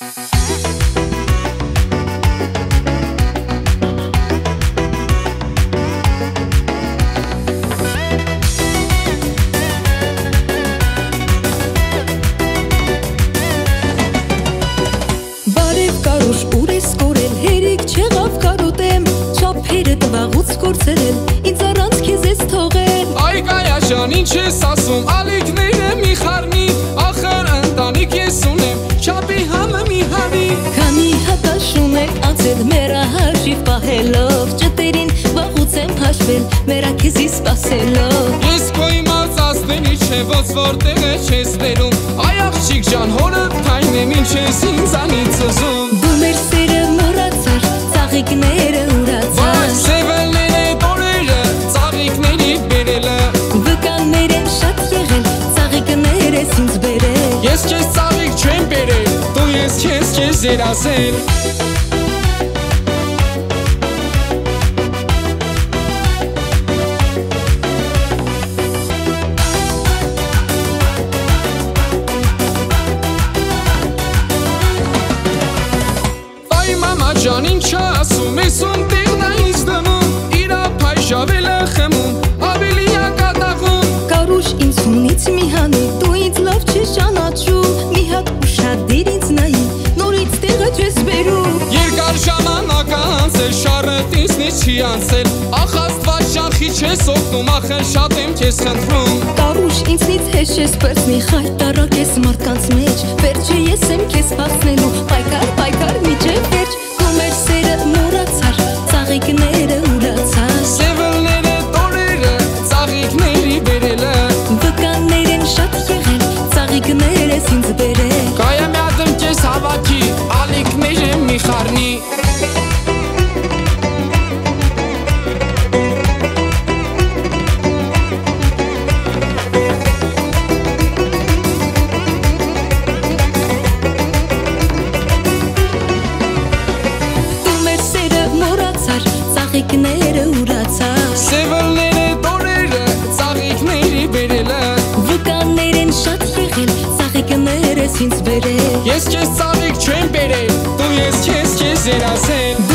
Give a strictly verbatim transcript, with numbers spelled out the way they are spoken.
Ինձ առանց քեզ ես թողել Այ կայաշան ինչ ես ասում ալիքները մի խառնի Ախր ընտանիք ես ունեմ չապի համը մի հարի Քանի հատաշում եք անցել մերա հաշիվ պահելով Ճտերին վաղուց եմ հաշվել մերա քեզի սպասելով Ես քո իմաց ասների չէ ոնց որտեղ է չես վերում Այ աղջիկ ջան հորդ թայն եմ ինչ ես ինձանից ուզում Դու մեր սերը մոռացար ծաղիկները ուրացար Սևելները տորերը ծաղիկների բերելը Վկաններ եմ շատ եղել ծաղիկներ ես ինձ բերել Ես քեզ ծաղիկ չեմ բերել դու ես քեզ քեզ երազել Ջան ինչ ասում ես ում տեղն է ինձ դնում Իրա փայշավել է խմում ավելի է կատաղում Կարուշ ինձ հունից մի հանի դու ինձ լավ չես ճանաչում Մի հատ ուշադիր ինձ նայի նորից տեղը չես բերում Երկար ժամանակ անցել շարդ ինձնից չի անցել Ախ աստված շախի չես օգնում ախր շատ եմ քեզ խնդրում Կարուշ ինձնից հեշ ես պրծնի խայտարակ ես մարդկանց մեջ Վերջը ես եմ քեզ փախնելու պայքար պայքար միջև վերջ Մեր սերը մոռացար, ծաղիկները ուրացար Սևելները տորերը, ծաղիկների բերելը Վկաններ են շատ եղել, ծաղիկներ ես ինձ բերել Կայա մի ադմ կես հավաքի, ալիքներ եմ մի խառնի Ծաղիկները ուրացար Սևելները տորերը, ծաղիկների բերելը Վկաններ են շատ եղել, ծաղիկներ ես ինձ բերել Ես քեզ ծաղիկ չեմ բերել, դու ես քեզ քեզ երազել